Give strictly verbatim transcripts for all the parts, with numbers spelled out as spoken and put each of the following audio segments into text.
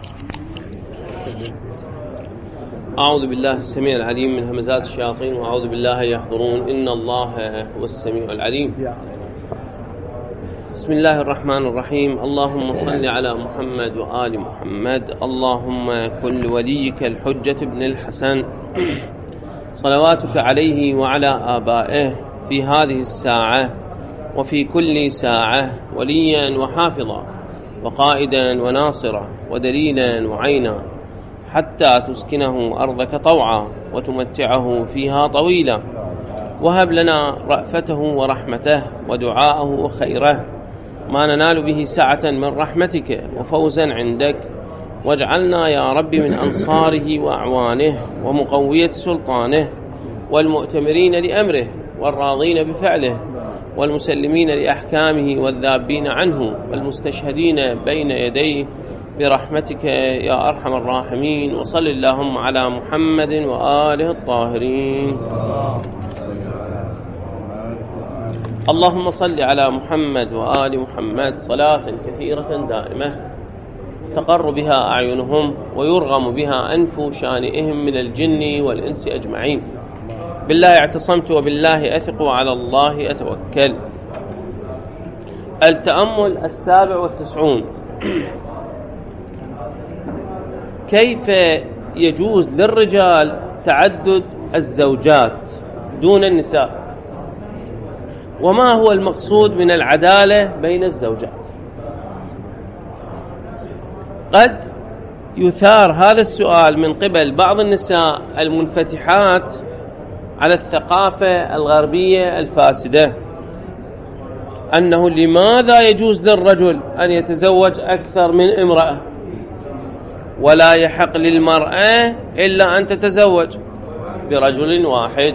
أعوذ بالله السميع العليم من همزات الشياطين وأعوذ بالله يحضرون إن الله هو السميع العليم. بسم الله الرحمن الرحيم. اللهم صل على محمد وآل محمد. اللهم كن وليك الحجة بن الحسن صلواتك عليه وعلى آبائه في هذه الساعة وفي كل ساعة وليا وحافظا وقائدا وناصرا ودليلا وعينا حتى تسكنه أرضك طوعا وتمتعه فيها طويلا، وهب لنا رأفته ورحمته ودعاءه وخيره ما ننال به سعة من رحمتك وفوزا عندك، واجعلنا يا رب من أنصاره وأعوانه ومقوية سلطانه والمؤتمرين لأمره والراضين بفعله والمسلمين لأحكامه والذابين عنه والمستشهدين بين يديه برحمتك يا أرحم الراحمين. وصل اللهم على محمد وآله الطاهرين. اللهم صل على محمد وآل محمد صلاة كثيرة دائمة تقر بها أعينهم ويرغم بها أنف شانئهم من الجن والإنس أجمعين. بالله اعتصمت وبالله أثق وعلى الله أتوكل. التأمل السابع والتسعون. كيف يجوز للرجال تعدد الزوجات دون النساء؟ وما هو المقصود من العدالة بين الزوجات؟ قد يثار هذا السؤال من قبل بعض النساء المنفتحات على الثقافة الغربية الفاسدة، أنه لماذا يجوز للرجل أن يتزوج أكثر من امرأة ولا يحق للمرأة إلا أن تتزوج برجل واحد؟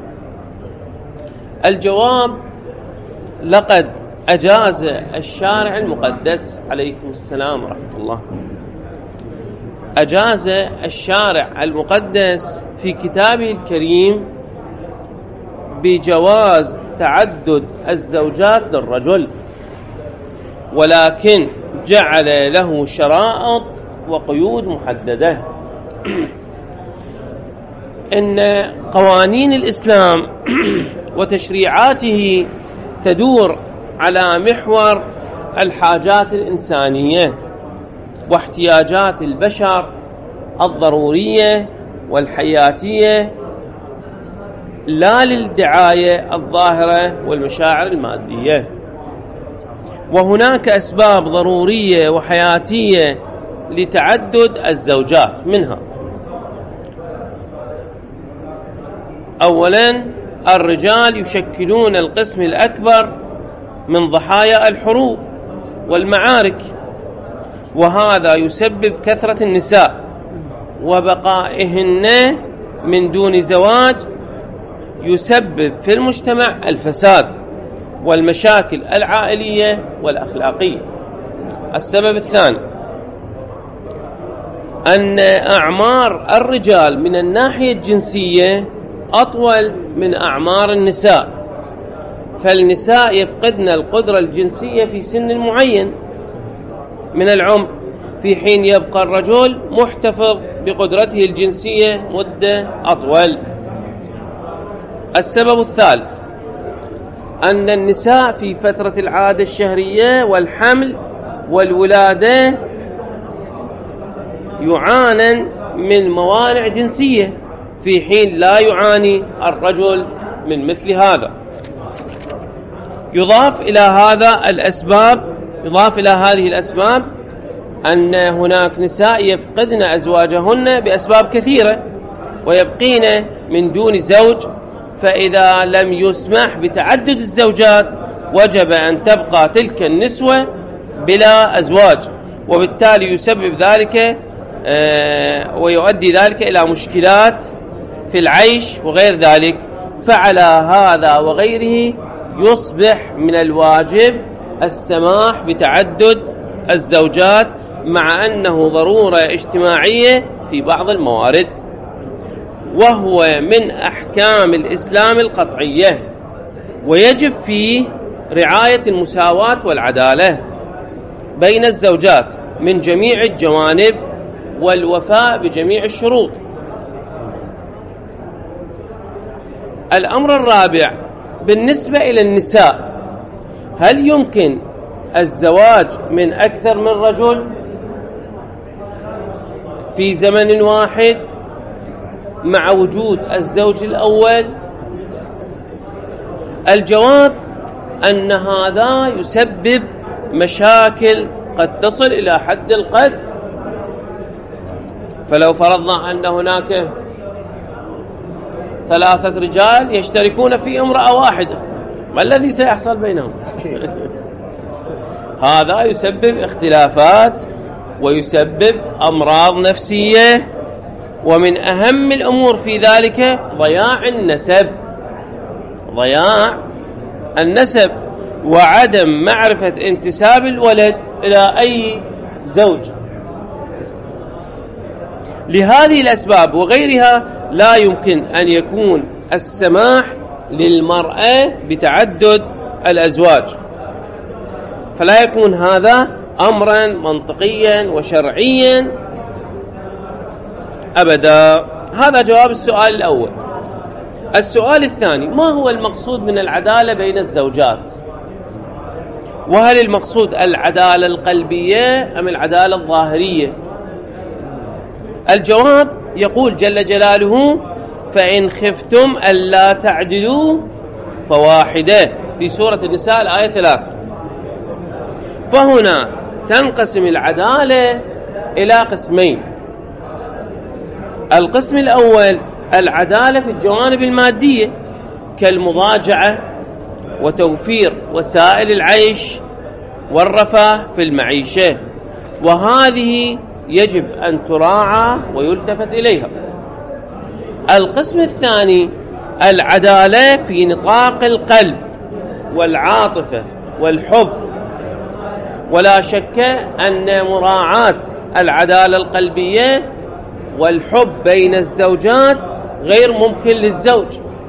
الجواب: لقد أجاز الشارع المقدس عليكم السلام ورحمة الله أجاز الشارع المقدس في كتابه الكريم بجواز تعدد الزوجات للرجل، ولكن جعل له شرائط وقيود محددة. إن قوانين الإسلام وتشريعاته تدور على محور الحاجات الإنسانية واحتياجات البشر الضرورية والحياتية، لا للدعاية الظاهرة والمشاعر المادية. وهناك أسباب ضرورية وحياتية لتعدد الزوجات، منها: أولا، الرجال يشكلون القسم الأكبر من ضحايا الحروب والمعارك، وهذا يسبب كثرة النساء وبقائهن من دون زواج يسبب في المجتمع الفساد والمشاكل العائلية والأخلاقية. السبب الثاني أن أعمار الرجال من الناحية الجنسية أطول من أعمار النساء، فالنساء يفقدن القدرة الجنسية في سن معين من العمر، في حين يبقى الرجل محتفظ بقدرته الجنسية مدة أطول. السبب الثالث أن النساء في فترة العادة الشهرية والحمل والولادة يعانن من موانع جنسية، في حين لا يعاني الرجل من مثل هذا. يضاف إلى هذا الأسباب يضاف إلى هذه الأسباب أن هناك نساء يفقدن أزواجهن بأسباب كثيرة ويبقين من دون زوج، فإذا لم يسمح بتعدد الزوجات وجب أن تبقى تلك النسوة بلا أزواج، وبالتالي يسبب ذلك آه ويؤدي ذلك إلى مشكلات في العيش وغير ذلك. فعلى هذا وغيره يصبح من الواجب السماح بتعدد الزوجات، مع أنه ضرورة اجتماعية في بعض الموارد، وهو من أحكام الإسلام القطعية، ويجب فيه رعاية المساواة والعدالة بين الزوجات من جميع الجوانب والوفاء بجميع الشروط. الأمر الرابع بالنسبة إلى النساء، هل يمكن الزواج من أكثر من رجل في زمن واحد مع وجود الزوج الأول؟ الجواب أن هذا يسبب مشاكل قد تصل إلى حد القتل. فلو فرضنا أن هناك ثلاثة رجال يشتركون في امرأة واحدة، ما الذي سيحصل بينهم؟ هذا يسبب اختلافات ويسبب أمراض نفسية، ومن أهم الأمور في ذلك ضياع النسب ضياع النسب وعدم معرفة انتساب الولد إلى أي زوج. لهذه الأسباب وغيرها لا يمكن أن يكون السماح للمرأة بتعدد الأزواج، فلا يكون هذا أمرا منطقيا وشرعيا أبدا. هذا جواب السؤال الأول. السؤال الثاني: ما هو المقصود من العدالة بين الزوجات؟ وهل المقصود العدالة القلبية أم العدالة الظاهرية؟ الجواب يقول جل جلاله: فإن خفتم ألا تعدلوا فواحدة، في سورة النساء الآية ثلاثة. فهنا تنقسم العدالة إلى قسمين. القسم الأول العدالة في الجوانب المادية كالمضاجعة وتوفير وسائل العيش والرفاه في المعيشة، وهذه يجب أن تراعى ويلتفت إليها. القسم الثاني العدالة في نطاق القلب والعاطفة والحب، ولا شك أن مراعاة العدالة القلبية والحب بين الزوجات غير ممكن للزوج،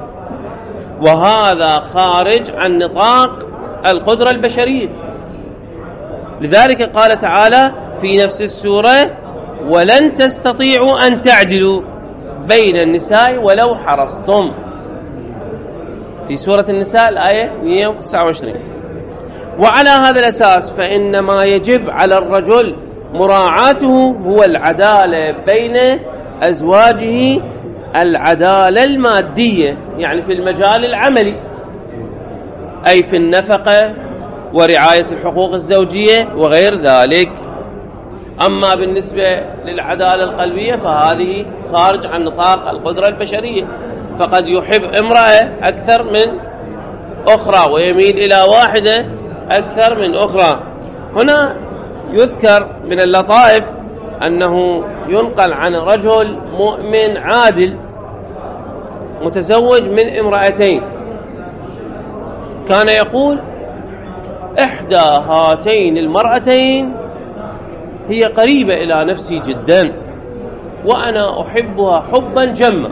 وهذا خارج عن نطاق القدرة البشرية. لذلك قال تعالى في نفس السورة: ولن تستطيعوا أن تعدلوا بين النساء ولو حرصتم، في سورة النساء الآية مئة وتسعة وعشرين. وعلى هذا الأساس فإن ما يجب على الرجل مراعاته هو العدالة بين أزواجه، العدالة المادية يعني في المجال العملي، أي في النفقة ورعاية الحقوق الزوجية وغير ذلك. أما بالنسبة للعدالة القلبية فهذه خارج عن نطاق القدرة البشرية، فقد يحب امرأة أكثر من أخرى ويميل إلى واحدة أكثر من أخرى. هنا يذكر من اللطائف أنه ينقل عن رجل مؤمن عادل متزوج من امرأتين، كان يقول: إحدى هاتين المرأتين هي قريبة إلى نفسي جدا وأنا أحبها حبا جما،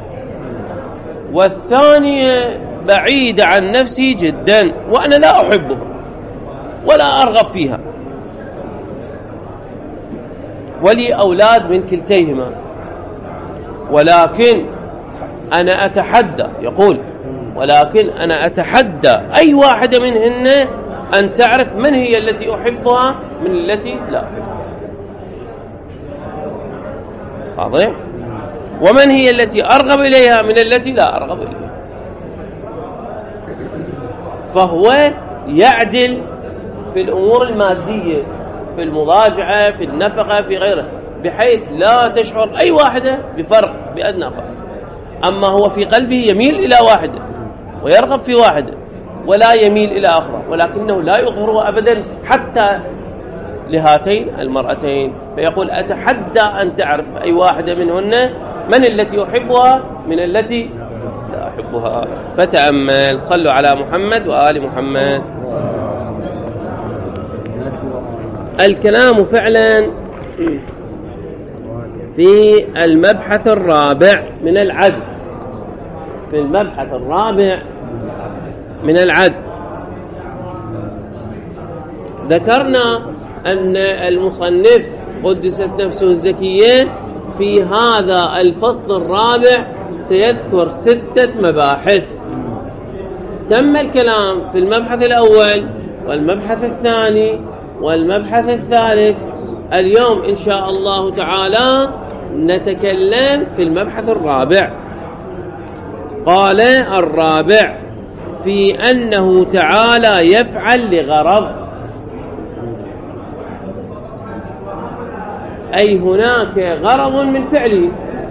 والثانية بعيدة عن نفسي جدا وأنا لا أحبها ولا أرغب فيها، ولي أولاد من كلتيهما، ولكن أنا أتحدى، يقول ولكن أنا أتحدى أي واحدة منهن أن تعرف من هي التي أحبها من التي لا أحبها. واضح؟ ومن هي التي أرغب إليها من التي لا أرغب إليها. فهو يعدل في الأمور المادية، في المضاجعة، في النفقة، في غيره، بحيث لا تشعر أي واحدة بفرق، بأدنى فرق. أما هو في قلبه يميل إلى واحدة ويرغب في واحدة ولا يميل إلى أخرى، ولكنه لا يظهرها أبدا حتى لهاتين المرأتين. فيقول: أتحدى أن تعرف أي واحدة منهن من التي أحبها من التي لا أحبها. فتأمل. صلوا على محمد وآل محمد. الكلام فعلا في المبحث الرابع من العدل، في المبحث الرابع من العدل ذكرنا أن المصنف قدست نفسه الزكية في هذا الفصل الرابع سيذكر ستة مباحث. تم الكلام في المبحث الأول والمبحث الثاني والمبحث الثالث. اليوم إن شاء الله تعالى نتكلم في المبحث الرابع. قال الرابع في أنه تعالى يفعل لغرض، أي هناك غرض من فعله.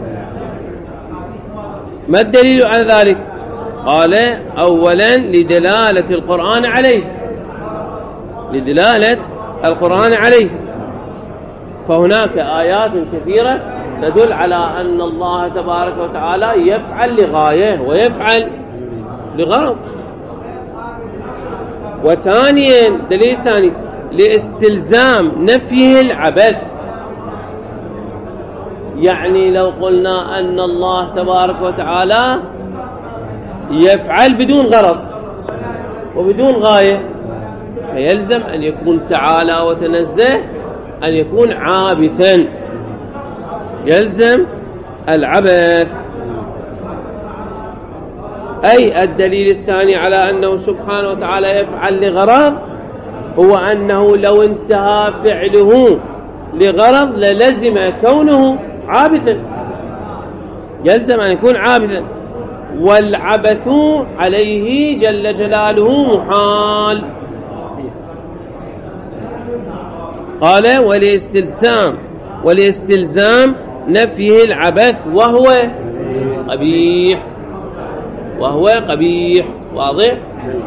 ما الدليل على ذلك؟ قال أولا لدلالة القرآن عليه، لدلالة القرآن عليه. فهناك آيات كثيرة تدل على أن الله تبارك وتعالى يفعل لغاية ويفعل لغرض. وثانيا دليل ثاني لاستلزام نفيه العبث، يعني لو قلنا أن الله تبارك وتعالى يفعل بدون غرض وبدون غاية، فيلزم أن يكون تعالى وتنزه أن يكون عابثا، يلزم العبث. أي الدليل الثاني على أنه سبحانه وتعالى يفعل لغرض هو أنه لو انتهى فعله لغرض للزم كونه عابثا، يلزم أن يكون عابثا. والعبث عليه جل جلاله محال. قال ولاستلزام ولاستلزام نفيه العبث وهو قبيح، وهو قبيح. واضح؟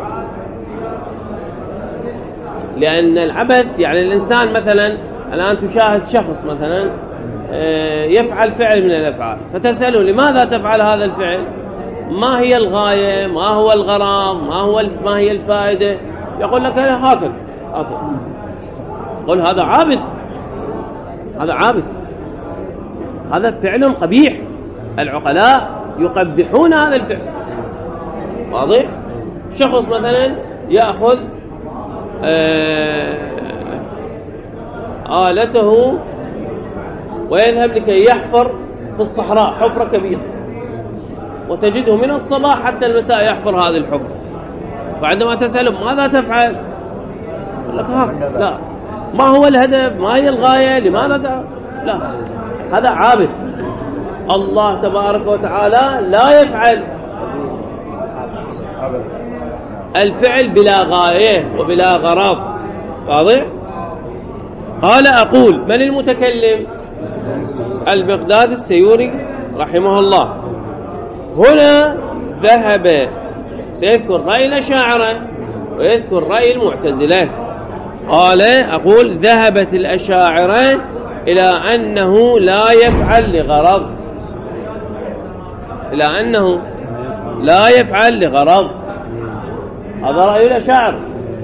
لأن العبث يعني الإنسان مثلا الآن تشاهد شخص مثلا يفعل فعل من الأفعال، فتسأله لماذا تفعل هذا الفعل؟ ما هي الغاية؟ ما هو الغرض؟ ما هو ما هي الفائدة؟ يقول لك أنا هكذا هكذا. قل هذا عابث، هذا عابث، هذا فعل قبيح. العقلاء يقبحون هذا الفعل. واضح؟ شخص مثلا يأخذ آه آلته ويذهب لكي يحفر في الصحراء حفرة كبيرة، وتجده من الصباح حتى المساء يحفر هذه الحفرة. فعندما تسأله ماذا تفعل؟ يقول لك هكذا. لا، ما هو الهدف؟ ما هي الغاية؟ لماذا ده؟ لا، هذا عابث. الله تبارك وتعالى لا يفعل الفعل بلا غاية وبلا غرض. واضح؟ قال أقول من المتكلم؟ البغداد السيوري رحمه الله. هنا ذهب سيذكر رأي الأشاعرة ويذكر رأي المعتزلة. قال أقول ذهبت الأشاعرة إلى أنه لا يفعل لغرض، إلى أنه لا يفعل لغرض. هذا رأي الأشاعرة.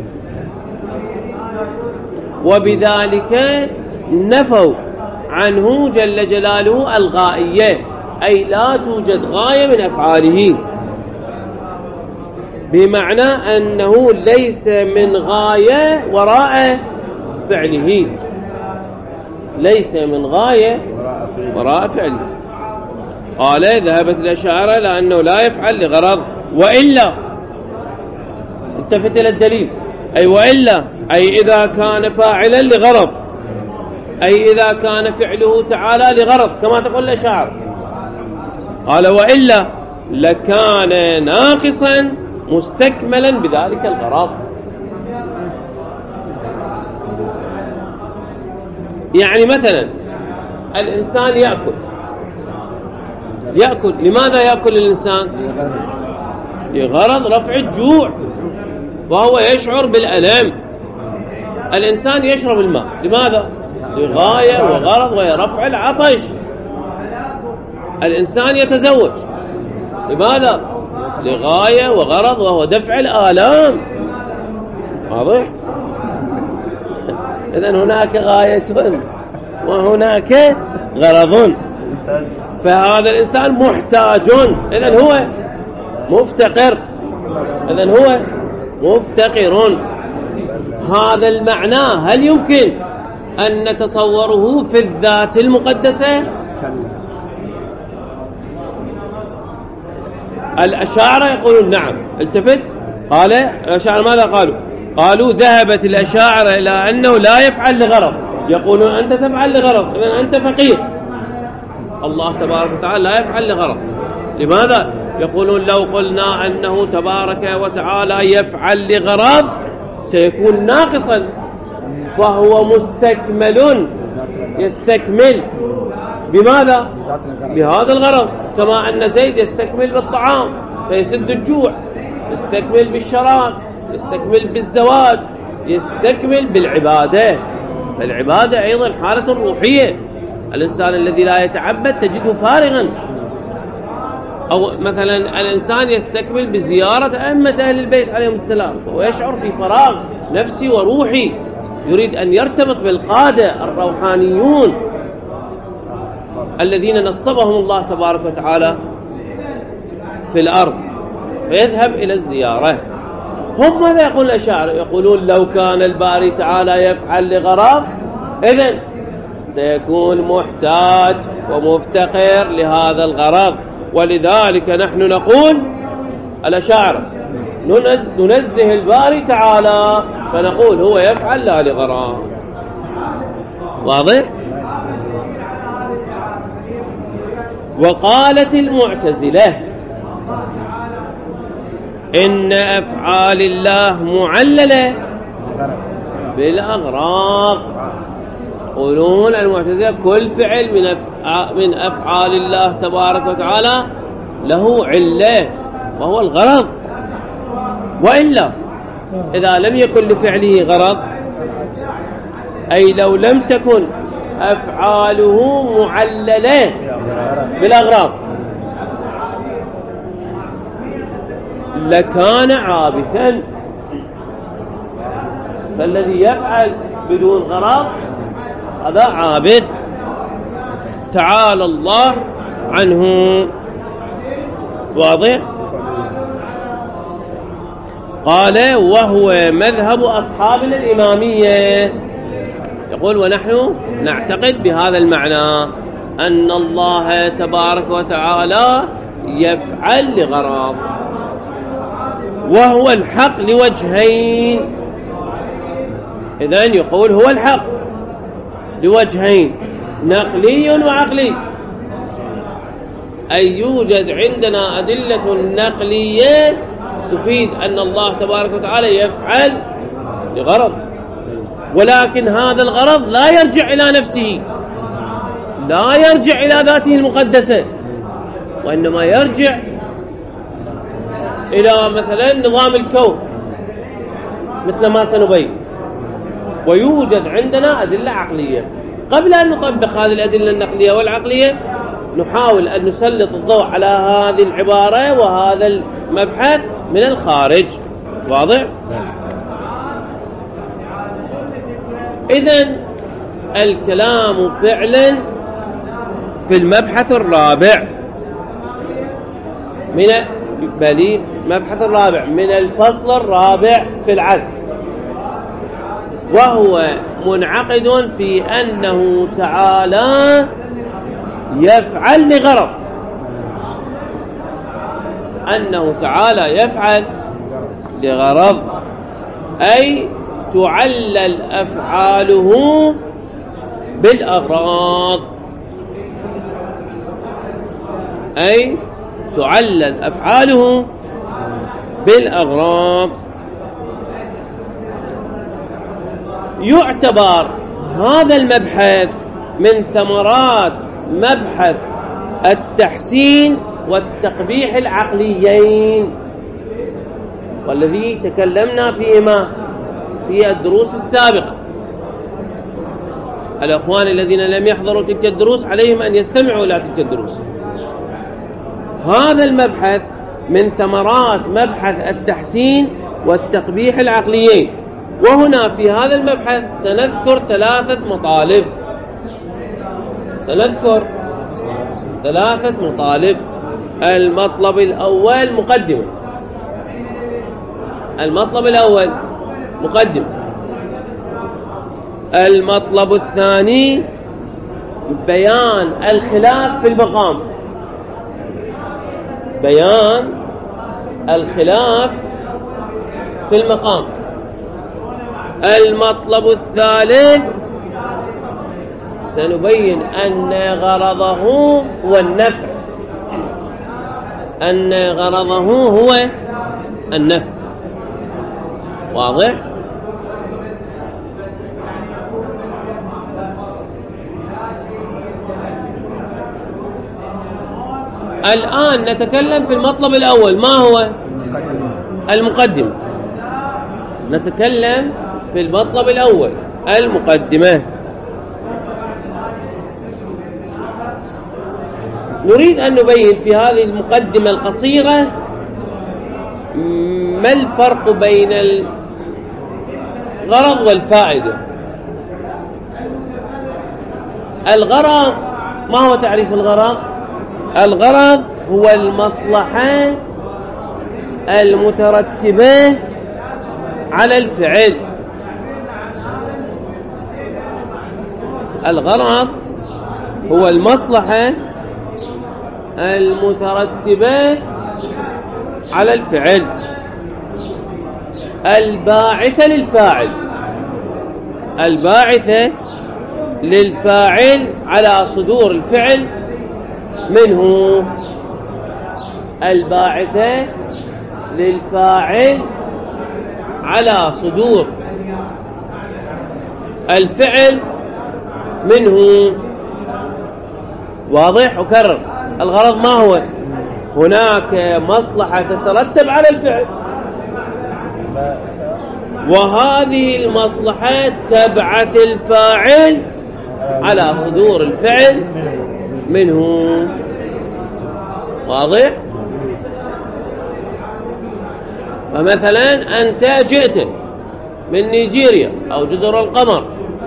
وبذلك نفوا عنه جل جلاله الغائية، أي لا توجد غاية من أفعاله، بمعنى أنه ليس من غاية وراء فعله، ليس من غاية وراء فعله. قال ذهبت الأشاعرة لأنه لا يفعل لغرض. وإلا التفت إلى الدليل، أي وإلا أي إذا كان فاعلا لغرض، أي إذا كان فعله تعالى لغرض كما تقول الأشاعرة. قال وإلا لكان ناقصا مستكملا بذلك الغرض. يعني مثلا الإنسان يأكل يأكل لماذا يأكل الإنسان؟ لغرض رفع الجوع، وهو يشعر بالألم. الإنسان يشرب الماء لماذا؟ لغاية وغرض وهي رفع العطش. الإنسان يتزوج لماذا؟ لغاية وغرض وهو دفع الآلام. واضح؟ إذن هناك غاية وهناك غرض. فهذا الإنسان محتاج، إذن هو مفتقر، إذن هو مفتقر. هذا المعنى هل يمكن أن نتصوره في الذات المقدسة؟ الأشاعرة يقولون نعم. التفت، قال الأشاعرة ماذا قالوا؟ قالوا ذهبت الأشاعرة إلى أنه لا يفعل لغرض. يقولون أنت تفعل لغرض، إذن أنت فقير. الله تبارك وتعالى لا يفعل لغرض. لماذا؟ يقولون لو قلنا أنه تبارك وتعالى يفعل لغرض سيكون ناقصا، فهو مستكمل، يستكمل بماذا؟ بهذا الغرض. كما أن زيد يستكمل بالطعام فيسد الجوع، يستكمل بالشراب، يستكمل بالزواج، يستكمل بالعبادة. فالعبادة أيضا حالة روحية. الإنسان الذي لا يتعبد تجده فارغا. أو مثلا الإنسان يستكمل بزيارة أئمة أهل البيت عليهم السلام ويشعر في فراغ نفسي وروحي، يريد أن يرتبط بالقادة الروحانيون الذين نصبهم الله تبارك وتعالى في الأرض، فيذهب إلى الزيارة. هم ماذا يقول الأشاعرة؟ يقولون لو كان الباري تعالى يفعل لغرض إذن سيكون محتاج ومفتقر لهذا الغرض. ولذلك نحن نقول الأشاعرة ننزه الباري تعالى فنقول هو يفعل لا لغرض. واضح؟ وقالت المعتزلة إن أفعال الله معللة بالأغراض. يقولون المعتزلة كل فعل من من أفعال الله تبارك وتعالى له علة وهو الغرض، وإلا إذا لم يكن لفعله غرض، أي لو لم تكن أفعاله معللة بالأغراض لكان عابثا. فالذي يفعل بدون غرض هذا عابث، تعالى الله عنه. واضح؟ قال وهو مذهب أصحابنا الإمامية. يقول ونحن نعتقد بهذا المعنى أن الله تبارك وتعالى يفعل لغرض، وهو الحق لوجهين. إذن يقول هو الحق لوجهين، نقلي وعقلي. أي يوجد عندنا أدلة نقلية تفيد أن الله تبارك وتعالى يفعل لغرض، ولكن هذا الغرض لا يرجع إلى نفسه، لا يرجع إلى ذاته المقدسة، وإنما يرجع إلى مثلا نظام الكون مثل ما سنبين. ويوجد عندنا أدلة عقلية. قبل أن نطبق هذه الأدلة النقلية والعقلية نحاول أن نسلط الضوء على هذه العبارة وهذا المبحث من الخارج. واضح؟ إذن الكلام فعلا في المبحث الرابع من بلي مبحث الرابع من الفصل الرابع في العدل، وهو منعقد في أنه تعالى يفعل لغرض، أنه تعالى يفعل لغرض، أي تعلل أفعاله بالأغراض، أي تعلل أفعاله بالأغراض. يعتبر هذا المبحث من ثمرات مبحث التحسين والتقبيح العقليين، والذي تكلمنا فيهما في الدروس السابقة. الأخوان الذين لم يحضروا تلك الدروس عليهم أن يستمعوا إلى تلك الدروس. هذا المبحث من ثمرات مبحث التحسين والتقبيح العقليين. وهنا في هذا المبحث سنذكر ثلاثة مطالب، سنذكر ثلاثة مطالب. المطلب الأول مقدمة، المطلب الأول مقدمة. المطلب الثاني بيان الخلاف في المقام، بيان الخلاف في المقام. المطلب الثالث سنبين أن غرضه هو النفع، أن غرضه هو النفع. واضح؟ الآن نتكلم في المطلب الأول، ما هو؟ المقدمة. نتكلم في المطلب الأول، المقدمة. نريد أن نبين في هذه المقدمة القصيرة ما الفرق بين الغرض والفائدة. الغرض، ما هو تعريف الغرض؟ الغرض هو المصلحة المترتبة على الفعل. الغرض هو المصلحة المترتبة على الفعل الباعثة للفاعل، الباعثة للفاعل على صدور الفعل منه، الباعثة للفاعل على صدور الفعل منه. واضح؟ أكرر، الغرض ما هو؟ هناك مصلحة تترتب على الفعل، وهذه المصلحة تبعث الفاعل على صدور الفعل منه. واضح؟ فمثلا أنت جئت من نيجيريا أو جزر القمر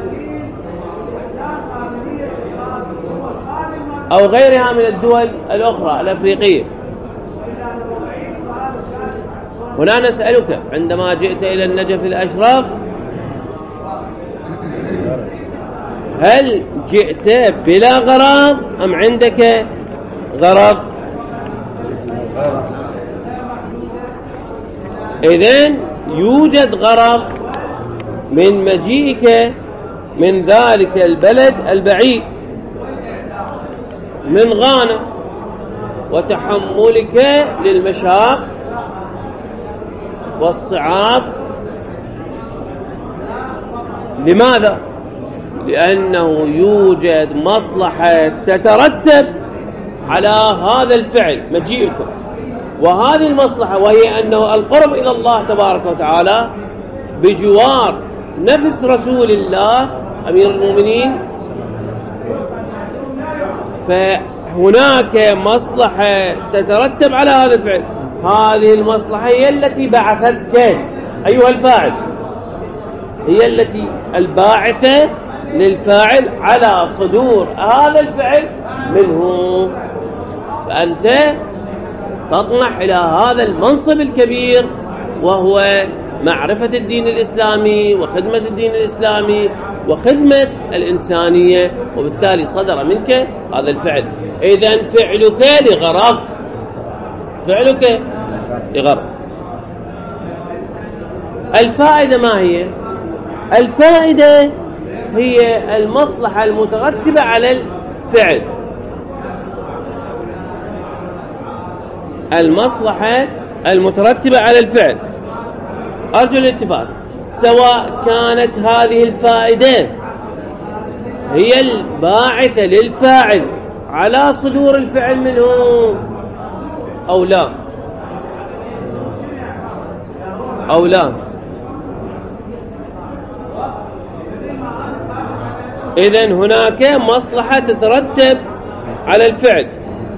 أو غيرها من الدول الأخرى الأفريقية. هنا نسألك عندما جئت إلى النجف الأشرف هل جئت بلا غرض أم عندك غرض؟ إذن يوجد غرض من مجيئك من ذلك البلد البعيد من غانا وتحملك للمشاق والصعاب. لماذا؟ لأنه يوجد مصلحة تترتب على هذا الفعل مجيئك، وهذه المصلحة وهي أنه القرب إلى الله تبارك وتعالى بجوار نفس رسول الله أمير المؤمنين. فهناك مصلحة تترتب على هذا الفعل، هذه المصلحة هي التي بعثتك أيها الفاعل، هي التي الباعثة للفاعل على صدور هذا الفعل منه. فأنت تطمح إلى هذا المنصب الكبير وهو معرفة الدين الإسلامي وخدمة الدين الإسلامي وخدمة الإنسانية، وبالتالي صدر منك هذا الفعل. إذن فعلك لغرض، فعلك لغرض. الفائدة ما هي؟ الفائدة هي المصلحة المترتبة على الفعل، المصلحة المترتبة على الفعل. أرجو الاتفاق، سواء كانت هذه الفائدة هي الباعثة للفاعل على صدور الفعل منه أو لا أو لا. إذن هناك مصلحة تترتب على الفعل.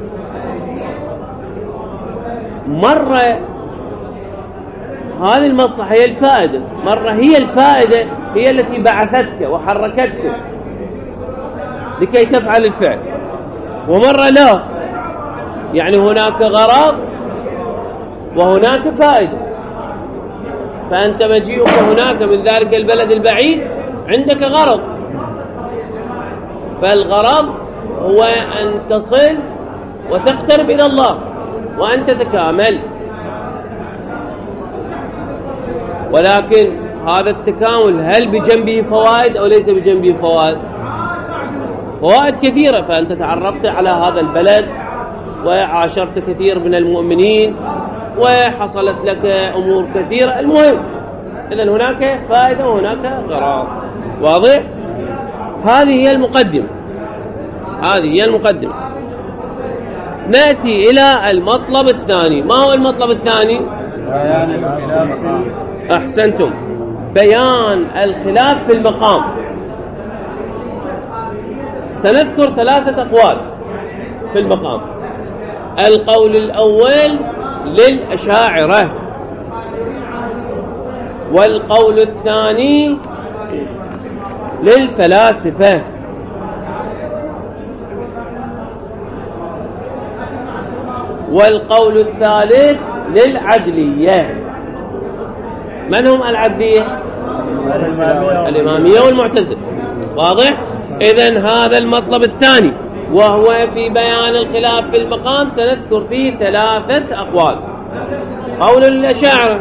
مرة هذه المصلحة هي الفائدة، مرة هي الفائدة هي التي بعثتك وحركتك لكي تفعل الفعل، ومرة لا، يعني هناك غرض وهناك فائدة. فأنت مجيئك هناك من ذلك البلد البعيد عندك غرض، فالغرض هو أن تصل وتقترب إلى الله وأن تتكامل. ولكن هذا التكامل هل بجنبه فوائد أو ليس بجنبه فوائد؟ فوائد كثيرة. فأنت تعرفت على هذا البلد وعاشرت كثير من المؤمنين وحصلت لك أمور كثيرة. المهم إذن هناك فائدة وهناك غرض. واضح؟ هذه هي المقدمة، هذه هي المقدمة. نأتي إلى المطلب الثاني. ما هو المطلب الثاني؟ أحسنتم، بيان الخلاف في المقام. سنذكر ثلاثة أقوال في المقام. القول الأول للأشاعرة، والقول الثاني للفلاسفة، والقول الثالث للعدلية. من هم العدلية؟ الإمامية والمعتزلة. واضح؟ إذن هذا المطلب الثاني وهو في بيان الخلاف في المقام. سنذكر فيه ثلاثة أقوال: قول للأشاعرة،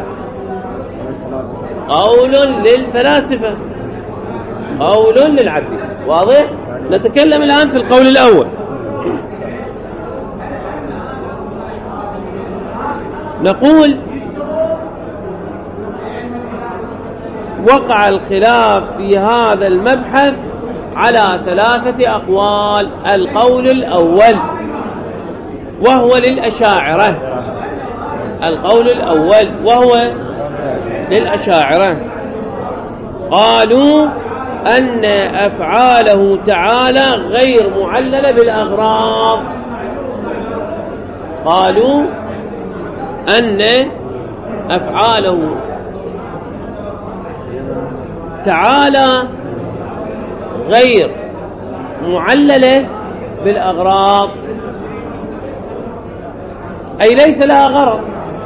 قول للفلاسفة، قول للعدلية. واضح؟ نتكلم الآن في القول الأول. نقول وقع الخلاف في هذا المبحث على ثلاثة أقوال. القول الأول وهو للأشاعرة، القول الأول وهو للأشاعرة، قالوا أن أفعاله تعالى غير معللة بالأغراض. قالوا أن أفعاله تعالى غير معللة بالأغراض، أي ليس لها غرض،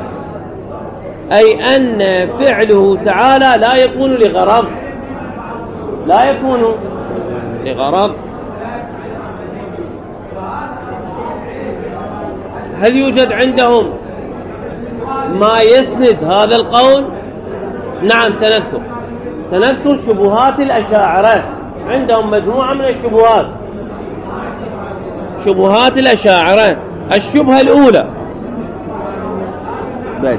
أي أن فعله تعالى لا يكون لغرض، لا يكون لغرض. هل يوجد عندهم ما يسند هذا القول؟ نعم، سنذكر سنذكر شبهات الأشاعرة. عندهم مجموعة من الشبهات، شبهات الأشاعرة. الشبهة الأولى، بل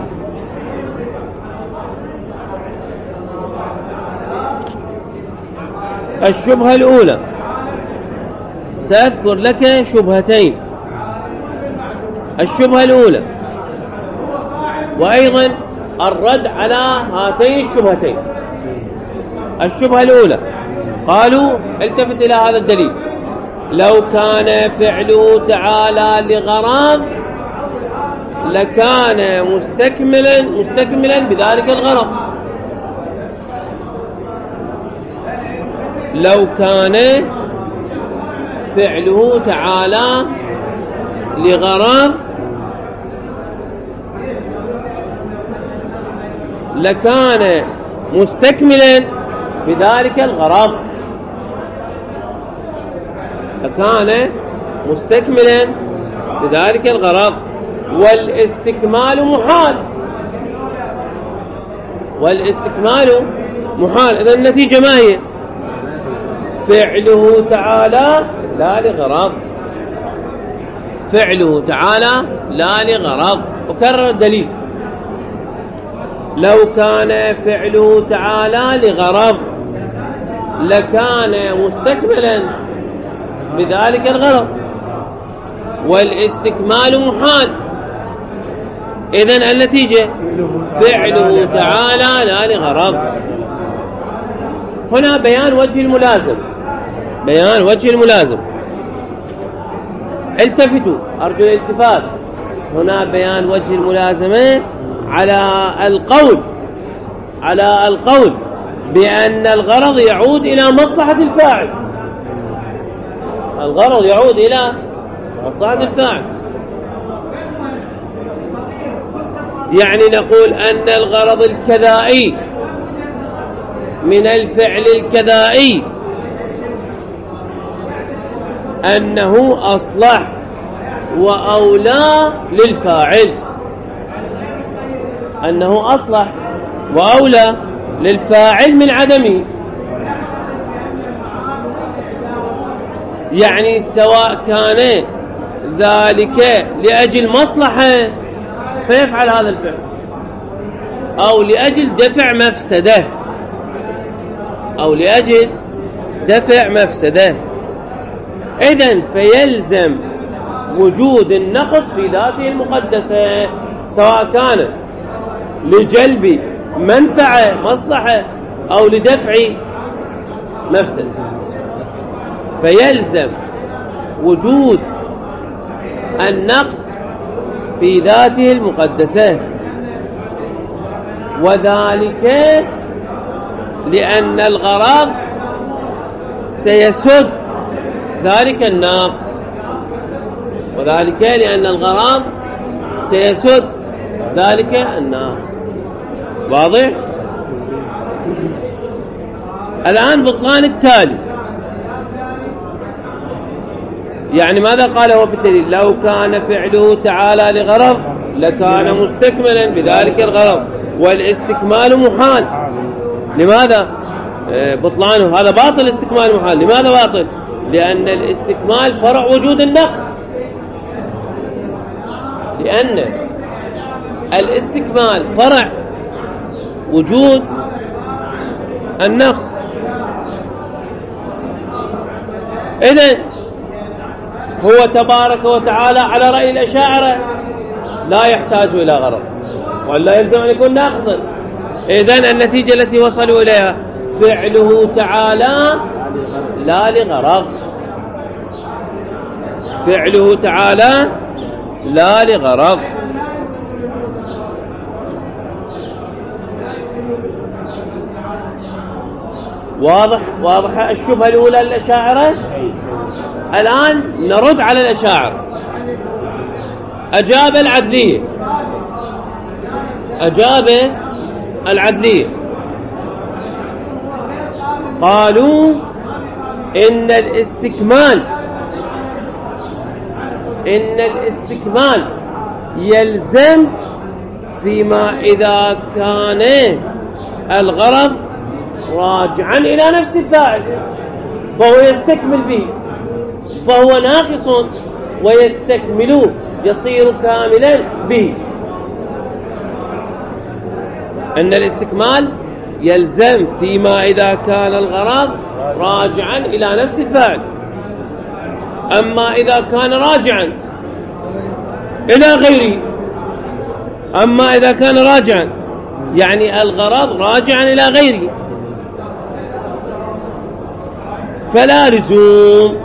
الشبهة الأولى سأذكر لك شبهتين. الشبهة الأولى وأيضا الرد على هاتين الشبهتين. الشبهة الأولى، قالوا التفت إلى هذا الدليل: لو كان فعله تعالى لغرض لكان مستكملا مستكملا بذلك الغرض. لو كان فعله تعالى لغرض لكان مستكملا بذلك الغرض، لكان مستكملا بذلك الغرض. والاستكمال محال، والاستكمال محال. إذا النتيجة ما هي؟ فعله تعالى لا لغرض، فعله تعالى لا لغرض. وكرر الدليل: لو كان فعله تعالى لغرض لكان مستكملا بذلك الغرض، والاستكمال محال. إذن النتيجة فعله تعالى لا لغرض. هنا بيان وجه الملازم، بيان وجه الملازم. التفتوا، أرجو الالتفات. هنا بيان وجه الملازمة على القول على القول بأن الغرض يعود إلى مصلحة الفاعل، الغرض يعود إلى مصلحة الفاعل. يعني نقول أن الغرض الكذائي من الفعل الكذائي أنه أصلح وأولى للفاعل، أنه أصلح وأولى للفاعل من عدمه. يعني سواء كان ذلك لأجل مصلحة فيفعل هذا الفعل، أو لأجل دفع مفسدة، أو لأجل دفع مفسدة. إذن فيلزم وجود النقص في ذاته المقدسة، سواء كان لجلب منفعة مصلحة أو لدفع مفسدة، فيلزم وجود النقص في ذاته المقدسة، وذلك لأن الغرض سيسد ذلك النقص، وذلك لأن الغرض سيسد ذلك النقص. واضح؟ الآن بطلان التالي، يعني ماذا قال هو في الدليل؟ لو كان فعله تعالى لغرض لكان مستكملا بذلك الغرض، والاستكمال محال. لماذا بطلانه؟ هذا باطل، استكمال محال. لماذا باطل؟ لأن الاستكمال فرع وجود النقص، لأن الاستكمال فرع وجود النقص. إذن هو تبارك وتعالى على رأي الأشاعرة لا يحتاج إلى غرض، ولا يلزم أن يكون ناقصا. إذن النتيجة التي وصلوا إليها فعله تعالى لا لغرض، فعله تعالى لا لغرض. واضح واضح الشبهة الأولى للأشاعرة. الآن نرد على الأشاعرة. أجاب العدلية، أجاب العدلية قالوا إن الاستكمال إن الاستكمال يلزم فيما إذا كان الغرض راجعا إلى نفس الفاعل فهو يستكمل به، فهو ناقص ويستكمل يصير كاملا به. أن الاستكمال يلزم فيما إذا كان الغرض راجعا إلى نفس الفاعل، أما إذا كان راجعا إلى غيره، أما إذا كان راجعا يعني الغرض راجعا إلى غيره فلا لزوم،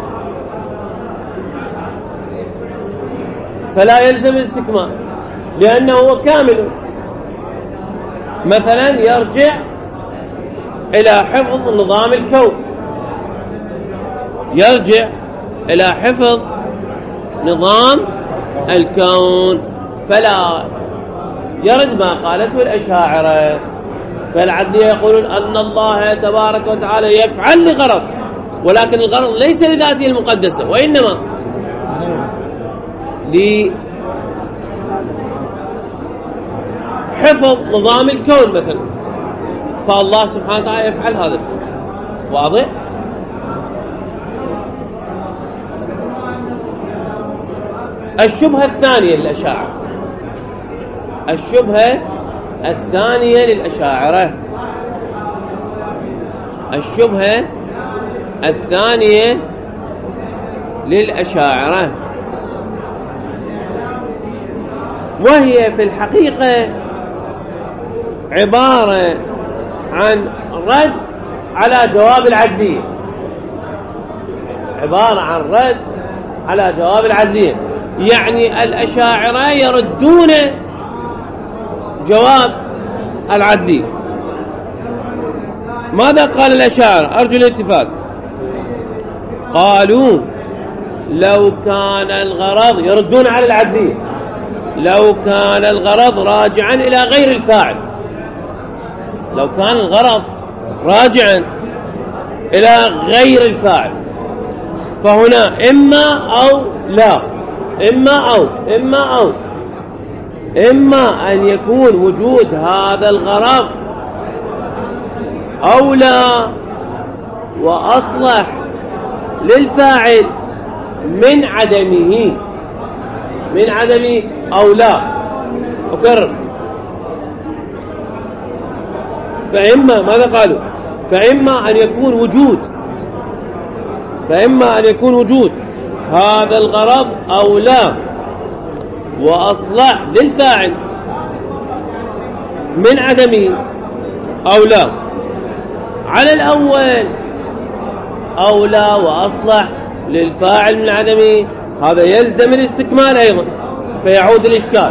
فلا يلزم الاستكمال لأنه هو كامل. مثلا يرجع إلى حفظ نظام الكون، يرجع إلى حفظ نظام الكون، فلا يرد ما قالته الأشاعرة. فالعدلية يقولون أن الله تبارك وتعالى يفعل لغرض، ولكن الغرض ليس لذاته المقدسة، وإنما لحفظ نظام الكون مثلا، فالله سبحانه وتعالى يفعل هذا. واضح؟ الشبهة الثانية للأشاعرة، الشبهة الثانية للأشاعرة الشبهة الثانية للأشاعرة وهي في الحقيقة عبارة عن رد على جواب العدلية، عبارة عن رد على جواب العدلية. يعني الأشاعرة يردون جواب العدلية. ماذا قال الأشاعرة؟ أرجو الاتفاق. قالوا لو كان الغرض، يردون على العدلية، لو كان الغرض راجعا إلى غير الفاعل، لو كان الغرض راجعا إلى غير الفاعل، فهنا إما أو لا، إما أو إما أو إما أن يكون وجود هذا الغرض أولى وأصلح للفاعل من عدمه من عدمه أو لا. أكرر، فإما ماذا قالوا؟ فإما أن يكون وجود فإما أن يكون وجود هذا الغرض أو لا وأصلح للفاعل من عدمه أو لا. على الأول أولى وأصلح للفاعل من عدمه، هذا يلزم الاستكمال أيضا، فيعود الإشكال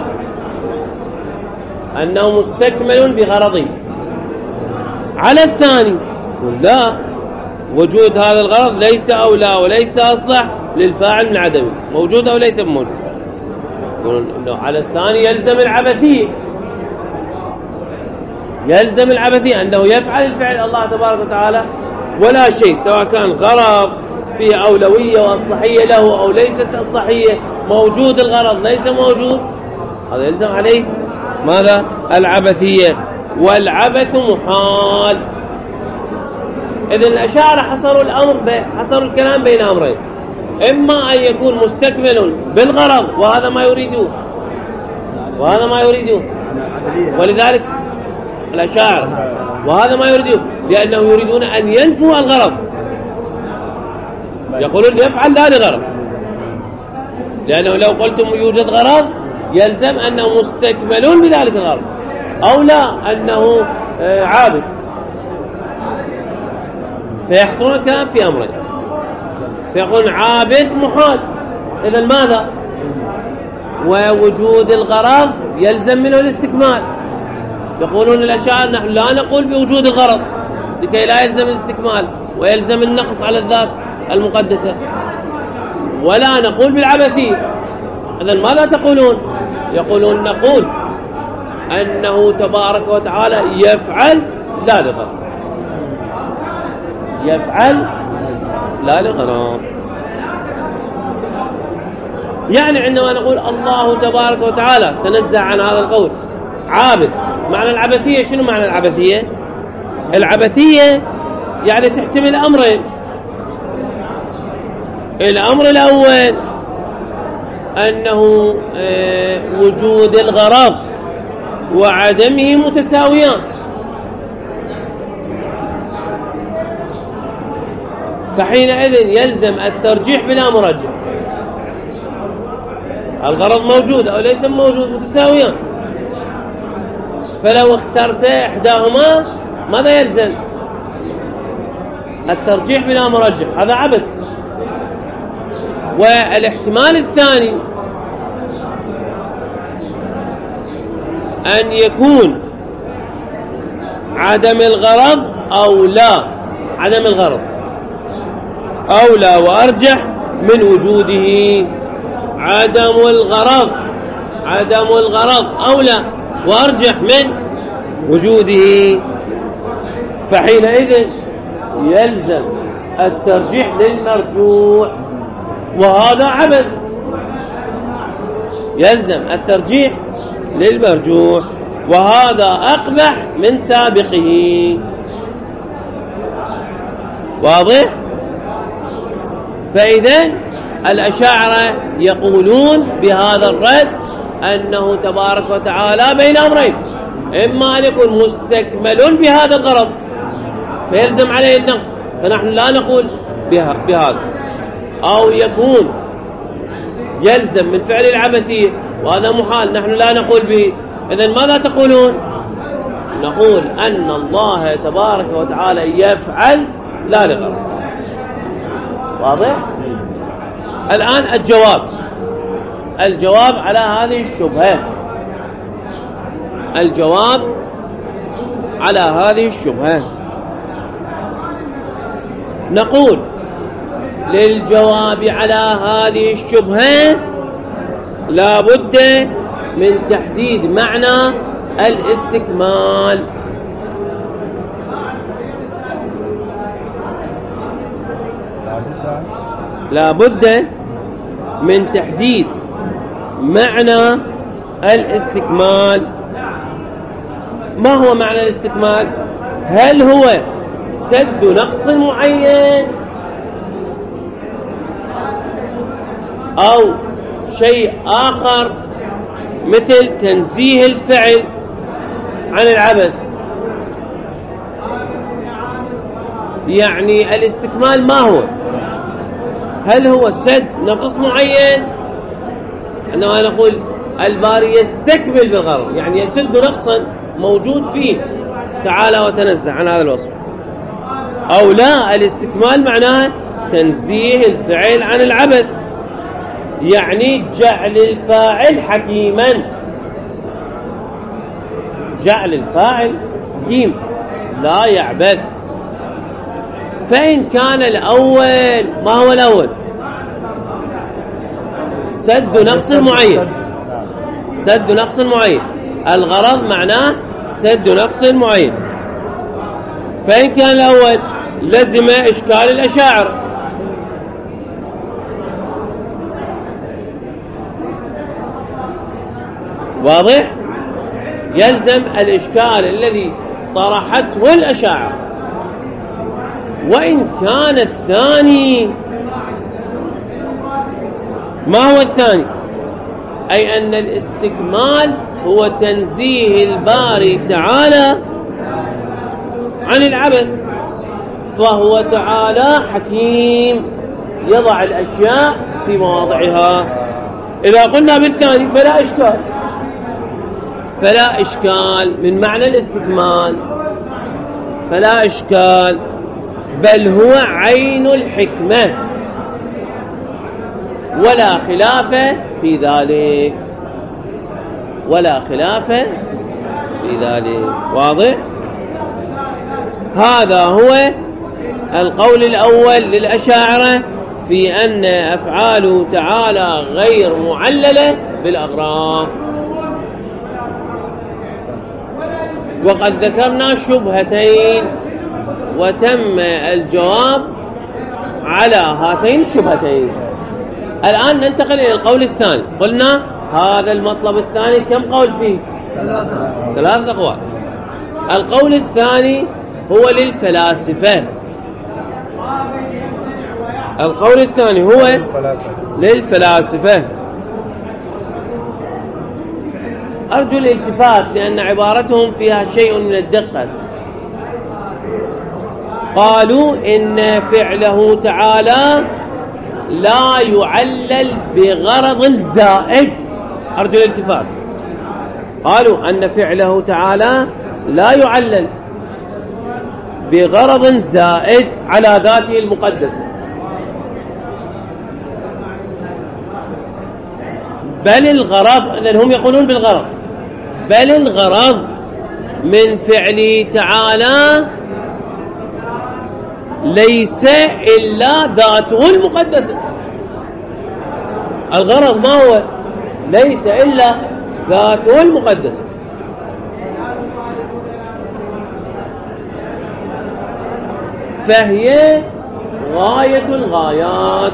أنه مستكمل بغرضه. على الثاني لا، وجود هذا الغرض ليس أولى وليس أصلح للفاعل من عدمه، موجود أو ليس موجود. على الثاني يلزم العبثية، يلزم العبثية أنه يفعل الفعل الله تبارك وتعالى ولا شيء، سواء كان غرض فيه أولوية وأصلحية له أو ليست أصلحية، موجود الغرض ليس موجود، هذا يلزم عليه ماذا؟ العبثية، والعبث محال. إذن الأشاعرة حصروا الأمر حصروا الكلام بين أمرين، إما أن يكون مستكمل بالغرض وهذا ما يريدوه وهذا ما يريدوه ولذلك الأشاعرة وهذا ما يريدوه، لأنهم يريدون أن ينفوا الغرض، يقولون يفعل لا لغرض، لأنه لو قلتم يوجد غرض يلزم أنه مستكمل بذلك الغرض، أو لا أنه عابث، فيحصلون الكلام في أمرين، فيقولون عابث محال. إذن ماذا؟ ووجود الغرض يلزم منه الاستكمال. يقولون الأشاعرة نحن لا نقول بوجود الغرض لكي لا يلزم الاستكمال ويلزم النقص على الذات المقدسة، ولا نقول بالعبثية. إذن ماذا تقولون؟ يقولون نقول أنه تبارك وتعالى يفعل لا لغرض، يفعل لا لغرض. يعني عندما نقول الله تبارك وتعالى تنزه عن هذا القول عابث، معنى العبثية شنو معنى العبثية؟ العبثية يعني تحتمل أمرين. الأمر الأول أنه وجود الغرض وعدمه متساويان، فحينئذ يلزم الترجيح بلا مرجح، الغرض موجود أو ليس موجود متساويان، فلو اخترت إحداهما ماذا يلزم؟ الترجيح بلا مرجح، هذا عبث. والاحتمال الثاني أن يكون عدم الغرض أو لا عدم الغرض أولى وأرجح من وجوده. عدم الغرض عدم الغرض أولى وأرجح من وجوده، فحينئذ يلزم الترجيح للمرجوح، وهذا عبث. يلزم الترجيح للمرجوح وهذا أقبح من سابقه. واضح؟ فإذا الأشاعرة يقولون بهذا الرد أنه تبارك وتعالى بين أمرين، إما أن يكون مستكمل بهذا الغرض فيلزم عليه النقص، فنحن لا نقول بهذا، أو يكون يلزم من فعل العبثية وهذا محال، نحن لا نقول به. إذن ماذا تقولون؟ نقول أن الله تبارك وتعالى يفعل لا لغرض. واضح؟ الآن الجواب الجواب على هذه الشبهة الجواب على هذه الشبهة نقول للجواب على هذه الشبهة لا بد من تحديد معنى الاستكمال. لا بد من تحديد معنى الاستكمال. ما هو معنى الاستكمال؟ هل هو سد نقص معين أو شيء آخر مثل تنزيه الفعل عن العبث؟ يعني الاستكمال ما هو؟ هل هو سد نقص معين؟ عندما نقول الباري يستكمل بالغرض يعني يسد نقصا موجود فيه تعالى وتنزه عن هذا الوصف، أو لا الاستكمال معناه تنزيه الفعل عن العبث يعني جعل الفاعل حكيما، جعل الفاعل حكيم لا يعبث. فإن كان الأول ما هو الأول؟ سد نقص معين، سد نقص معين، الغرض معناه سد نقص معين. فإن كان الأول لزم إشكال الأشاعرة، واضح؟ يلزم الإشكال الذي طرحته الأشاعرة. وإن كان الثاني، ما هو الثاني؟ أي أن الاستكمال هو تنزيه الباري تعالى عن العبث، فهو تعالى حكيم يضع الأشياء في مواضعها. إذا قلنا بالثاني فلا إشكال، فلا إشكال من معنى الاستكمال، فلا إشكال، بل هو عين الحكمة ولا خلاف في ذلك، ولا خلاف في ذلك. واضح؟ هذا هو القول الأول للأشاعرة في أن أفعاله تعالى غير معللة بالأغراض. وقد ذكرنا شبهتين وتم الجواب على هاتين الشبهتين. الآن ننتقل إلى القول الثاني. قلنا هذا المطلب الثاني كم قول فيه؟ ثلاثة ثلاثة أقوال. القول الثاني هو للفلاسفة، القول الثاني هو للفلاسفة. أرجو الالتفات لأن عبارتهم فيها شيء من الدقة. قالوا إن فعله تعالى لا يعلل بغرض زائد. أرجو الالتفات. قالوا أن فعله تعالى لا يعلل بغرض زائد على ذاته المقدسة، بل الغرض، إذن هم يقولون بالغرض، بل الغرض من فعله تعالى ليس إلا ذاته المقدسة. الغرض ما هو؟ ليس إلا ذاته المقدسة. فهي غاية الغايات،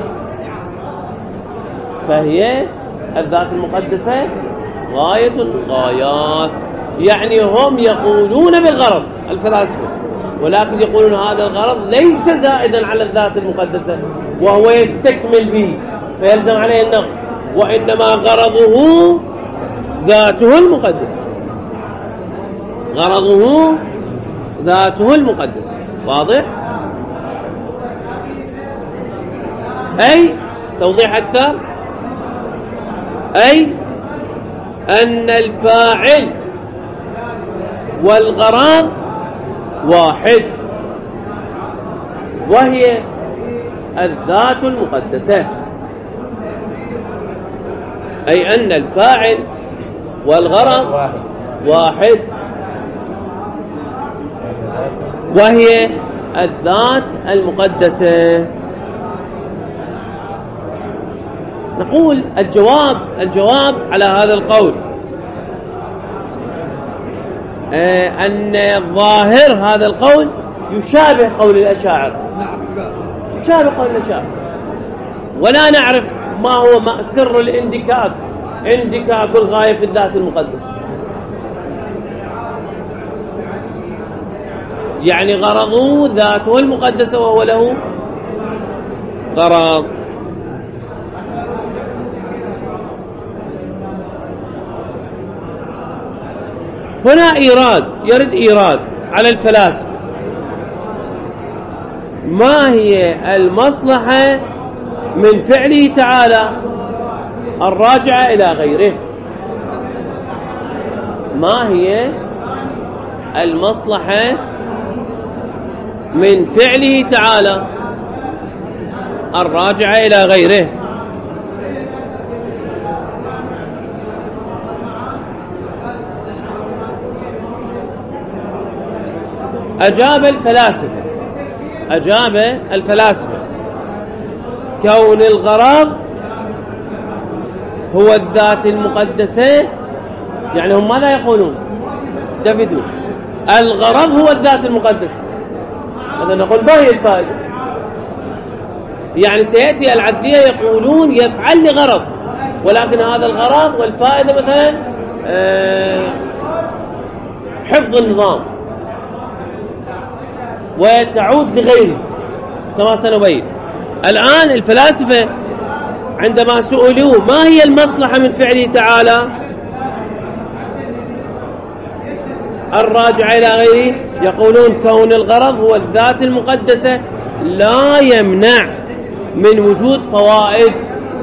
فهي الذات المقدسة غاية الغايات. يعني هم يقولون بالغرض الفلاسفة، ولكن يقولون هذا الغرض ليس زائدا على الذات المقدسة وهو يستكمل به فيلزم عليه النقص، وإنما غرضه ذاته المقدسة، غرضه ذاته المقدسة. واضح؟ أي توضيح أكثر، أي أن الفاعل والغرض واحد، وهي الذات المقدسة. أي أن الفاعل والغرض واحد وهي الذات المقدسة. نقول الجواب الجواب على هذا القول أن ظاهر هذا القول يشابه قول الأشاعرة، يشابه قول الأشاعرة. ولا نعرف ما هو سر الاندكاك اندكاك الغاية في الذات المقدسة. يعني غرضه ذاته المقدسة وهو له غرض. هنا إيراد، يرد إيراد على الفلاسفة ما هي المصلحة من فعله تعالى الراجعة إلى غيره. ما هي المصلحة من فعله تعالى الراجعة إلى غيره؟ أجاب الفلاسفة أجاب الفلاسفة كون الغرض هو الذات المقدسة. يعني هم ماذا يقولون؟ دفدوا الغرض هو الذات المقدسة. هذا نقول ما هي الفائدة؟ يعني سيأتي العدلية يقولون يفعل لغرض، ولكن هذا الغرض والفائدة مثلا حفظ النظام وتعود لغيره كما سنبين. الآن الفلاسفة عندما سئلوا ما هي المصلحة من فعله تعالى الراجع إلى غيره، يقولون كون الغرض هو الذات المقدسة لا يمنع من وجود فوائد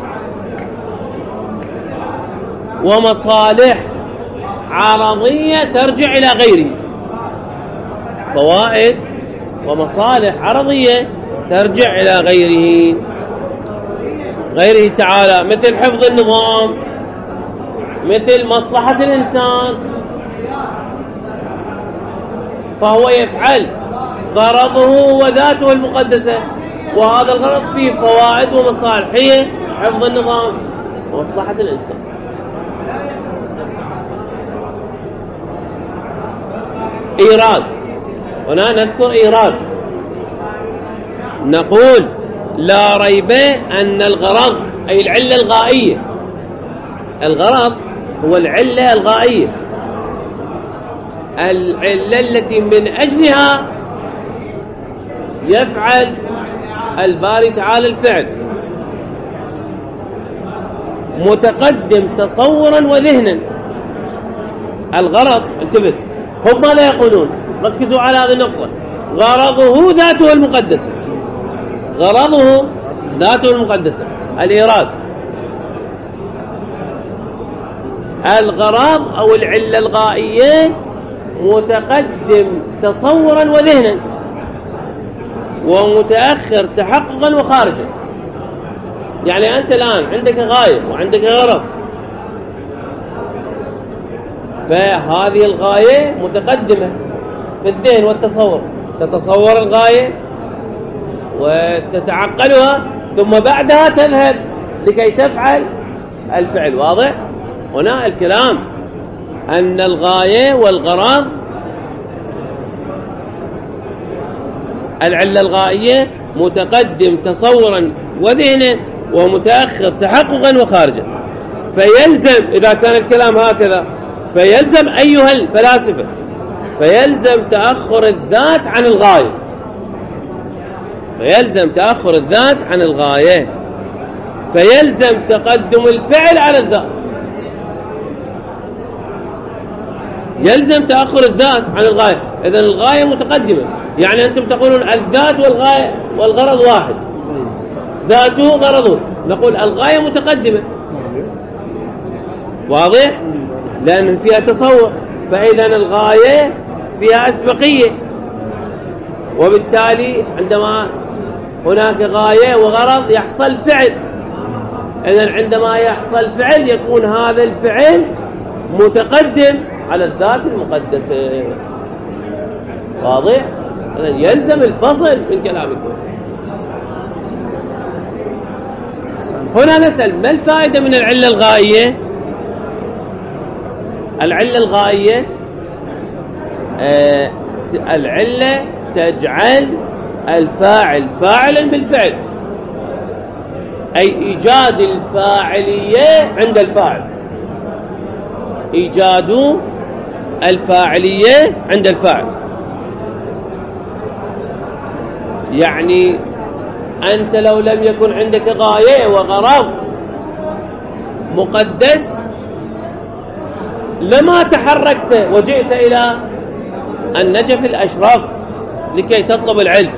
ومصالح عرضية ترجع إلى غيره. فوائد ومصالح عرضية ترجع إلى غيره غيره تعالى، مثل حفظ النظام، مثل مصلحة الإنسان. فهو يفعل غرضه وذاته المقدسة، وهذا الغرض فيه فوائد ومصالح، هي حفظ النظام ومصلحة الإنسان. إيراد، هنا نذكر إيراد، نقول لا ريب أن الغرض أي العلة الغائية، الغرض هو العلة الغائية، العلة التي من أجلها يفعل الباري تعالى الفعل، متقدم تصورا وذهنا. الغرض، انتبه، هم ماذا يقولون؟ ركزوا على هذه النقطة. غرضه ذاته المقدسة، غرضه ذاته المقدسة، الإيراد. الغرض أو العلة الغائية متقدم تصورا وذهنا ومتأخر تحققا وخارجا. يعني أنت الآن عندك غاية وعندك غرض، فهذه الغاية متقدمة في الذهن والتصور، تتصور الغاية وتتعقلها ثم بعدها تذهب لكي تفعل الفعل. واضح؟ هنا الكلام أن الغاية والغرض العلة الغائية متقدم تصورا وذهنا ومتأخر تحققا وخارجا. فيلزم إذا كان الكلام هكذا فيلزم أيها الفلاسفة فيلزم تأخر الذات عن الغاية، فيلزم تأخر الذات عن الغاية، فيلزم تقدم الفعل على الذات، يلزم تأخر الذات عن الغاية. إذن الغاية متقدمة، يعني أنتم تقولون الذات والغاية والغرض واحد، ذاته غرضه، نقول الغاية متقدمة. واضح؟ لأن فيها تصور، فإذن الغاية فيها أسبقية، وبالتالي عندما هناك غاية وغرض يحصل فعل. إذن عندما يحصل فعل يكون هذا الفعل متقدم على الذات المقدسة. واضح؟ إذن يلزم الفصل من كلامكم. هنا نسأل ما الفائدة من العلة الغائية؟ العلة الغائية آه العلة تجعل الفاعل فاعلا بالفعل، أي إيجاد الفاعلية عند الفاعل، إيجاد الفاعلية عند الفاعل. يعني أنت لو لم يكن عندك غاية وغرض مقدس لما تحركت وجئت إلى النجف الأشرف لكي تطلب العلم.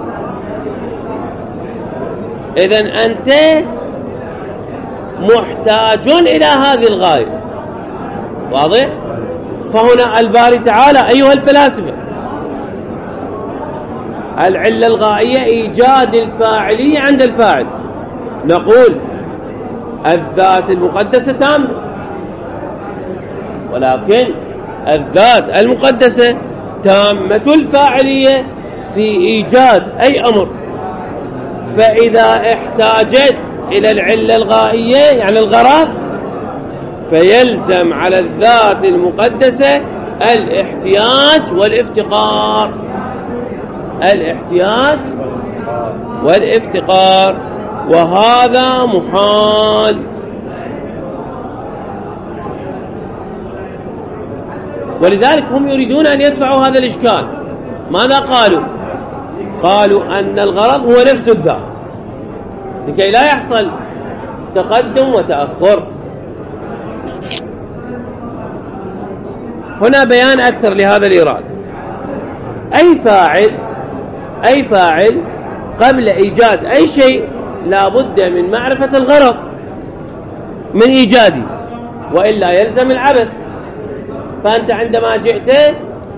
إذن أنت محتاج إلى هذه الغاية، واضح؟ فهنا الباري تعالى أيها الفلاسفة، العلة الغائية إيجاد الفاعلية عند الفاعل. نقول الذات المقدسة تامة، ولكن الذات المقدسة تامة الفاعلية في إيجاد أي أمر، فإذا احتاجت إلى العلة الغائية يعني الغرض فيلزم على الذات المقدسة الاحتياج والافتقار، الاحتياج والافتقار، وهذا محال. ولذلك هم يريدون أن يدفعوا هذا الإشكال. ماذا قالوا؟ قالوا أن الغرض هو نفس الذات لكي لا يحصل تقدم وتأخر. هنا بيان أكثر لهذا الإرادة. أي فاعل أي فاعل قبل إيجاد أي شيء لا بد من معرفة الغرض من إيجاده، وإلا يلزم العبث. فأنت عندما جئت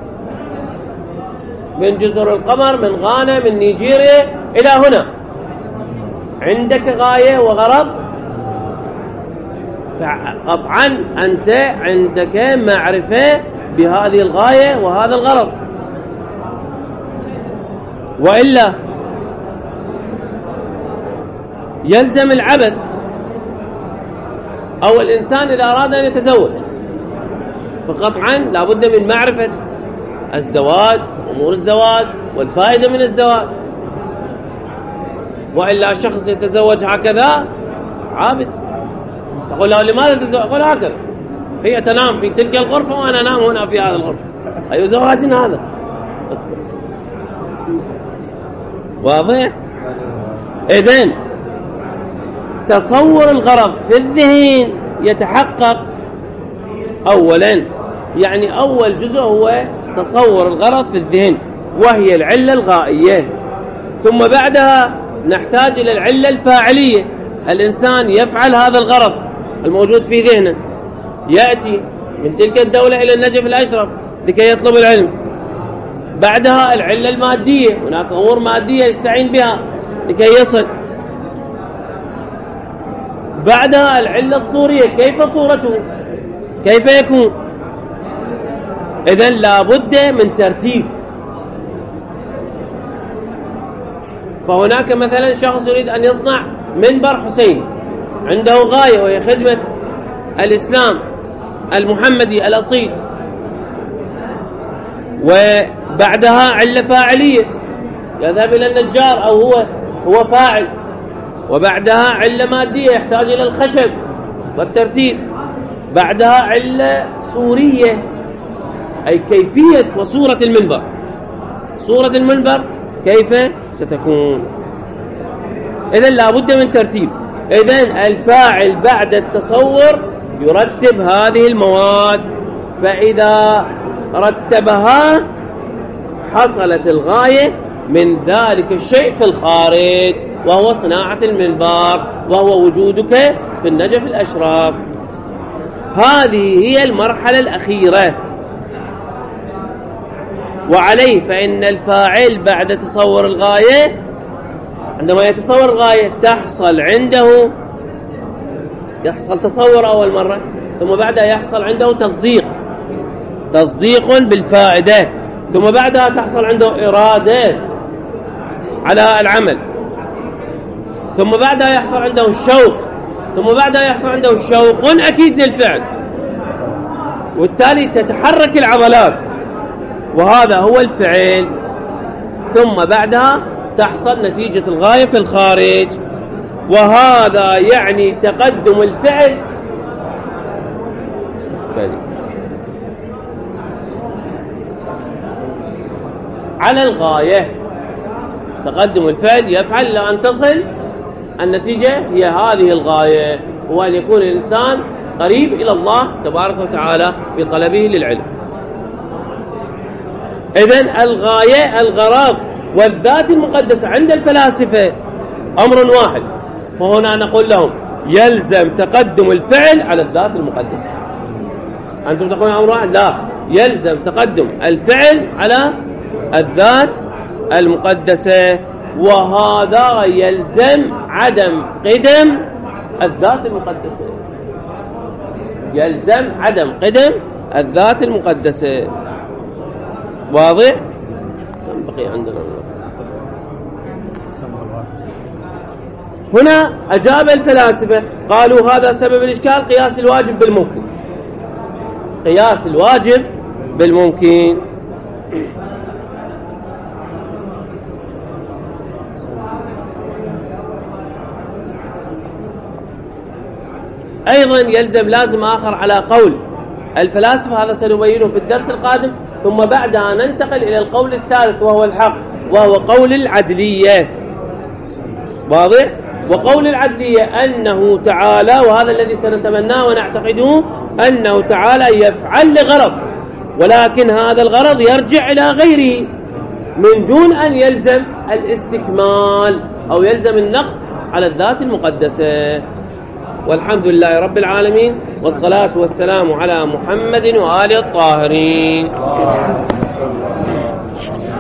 من جزر القمر، من غانا، من نيجيريا إلى هنا، عندك غاية وغرض، قطعا أنت عندك معرفة بهذه الغاية وهذا الغرض، وإلا يلزم العبث. أو الإنسان إذا أراد أن يتزوج فقطعا لا بد من معرفة الزواج، أمور الزواج والفائدة من الزواج، وإلا شخص يتزوج هكذا عابث. تقول له لماذا تتزوج؟ أقول هكذا، هي تنام في تلك الغرفة وأنا أنام هنا في هذا الغرفة، أي زواج هذا؟ واضح؟ إذن تصور الغرض في الذهن يتحقق أولا، يعني أول جزء هو تصور الغرض في الذهن وهي العلة الغائية، ثم بعدها نحتاج إلى العلة الفاعلية. الإنسان يفعل هذا الغرض الموجود في ذهنه، يأتي من تلك الدولة إلى النجف الأشرف لكي يطلب العلم. بعدها العلة المادية، هناك أمور مادية يستعين بها لكي يصل. بعدها العلة الصورية، كيف صورته، كيف يكون. إذن لا بد من ترتيب. فهناك مثلا شخص يريد أن يصنع منبر حسين، عنده غاية وهي خدمة الإسلام المحمدي الأصيل، وبعدها علة فاعلية، يذهب إلى النجار أو هو هو فاعل. وبعدها علة مادية، يحتاج إلى الخشب والترتيب. بعدها علة صورية، أي كيفية وصورة المنبر، صورة المنبر كيف ستكون. إذن لا بد من ترتيب. إذن الفاعل بعد التصور يرتب هذه المواد، فإذا رتبها حصلت الغاية من ذلك الشيء في الخارج، وهو صناعة المنبر، وهو وجودك في النجف الأشرف. هذه هي المرحلة الأخيرة. وعليه فإن الفاعل بعد تصور الغاية، عندما يتصور الغاية تحصل عنده يحصل تصور أول مرة، ثم بعدها يحصل عنده تصديق تصديق بالفائدة، ثم بعدها تحصل عنده إرادة على العمل، ثم بعدها يحصل عنده الشوق، ثم بعدها يحصل عنده شوق أكيد للفعل، وبالتالي تتحرك العضلات، وهذا هو الفعل. ثم بعدها تحصل نتيجة الغاية في الخارج. وهذا يعني تقدم الفعل على الغاية. تقدم الفعل يفعل إلى أن تصل النتيجة هي هذه الغاية، هو أن يكون الإنسان قريب إلى الله تبارك وتعالى في طلبه للعلم. إذن الغاية الغرض والذات المقدسة عند الفلاسفة أمر واحد، فهنا نقول لهم يلزم تقدم الفعل على الذات المقدسة. أنتم تقولون أمر واحد، لا، يلزم تقدم الفعل على الذات المقدسة، وهذا يلزم عدم قدم الذات المقدسة، يلزم عدم قدم الذات المقدسة. واضح؟ كم بقي عندنا؟ هنا أجاب الفلاسفة قالوا هذا سبب الإشكال، قياس الواجب بالممكن، قياس الواجب بالممكن. أيضا يلزم لازم آخر على قول الفلاسفة، هذا سنبينه في الدرس القادم، ثم بعدها ننتقل إلى القول الثالث وهو الحق، وهو قول العدلية. واضح؟ وقول العدلية أنه تعالى، وهذا الذي سنتمناه ونعتقده، أنه تعالى يفعل لغرض، ولكن هذا الغرض يرجع إلى غيره من دون أن يلزم الاستكمال أو يلزم النقص على الذات المقدسة. والحمد لله رب العالمين، والصلاة والسلام على محمد وآله الطاهرين.